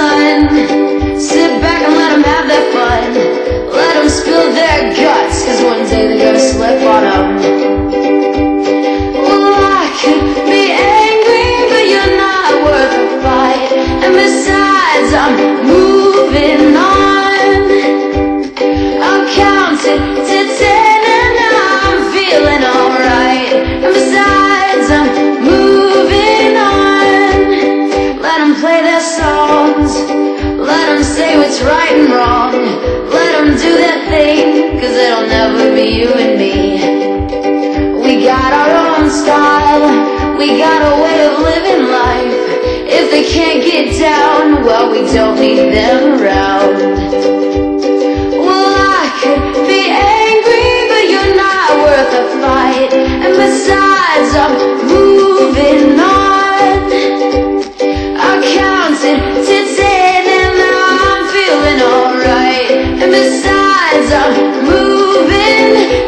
done. Sit back and let them have their fun. Let them spill their guts, 'cause one day they're gonna slip on them. Well, I could be angry, but you're not worth a fight. And besides, I'm moving on. I'm counting to 10 and I'm feeling alright. And besides, I'm moving on. Let them play their songs. Let them say what's right and wrong. Let them do their thing, 'cause it'll never be you and me. We got our own style. We got a way of living life. If they can't get down, well, we don't need them around. Well, I could be angry, but you're not worth a fight. And besides, I'm moving on. I counted to 10 and I'm feeling alright. And besides, I'm moving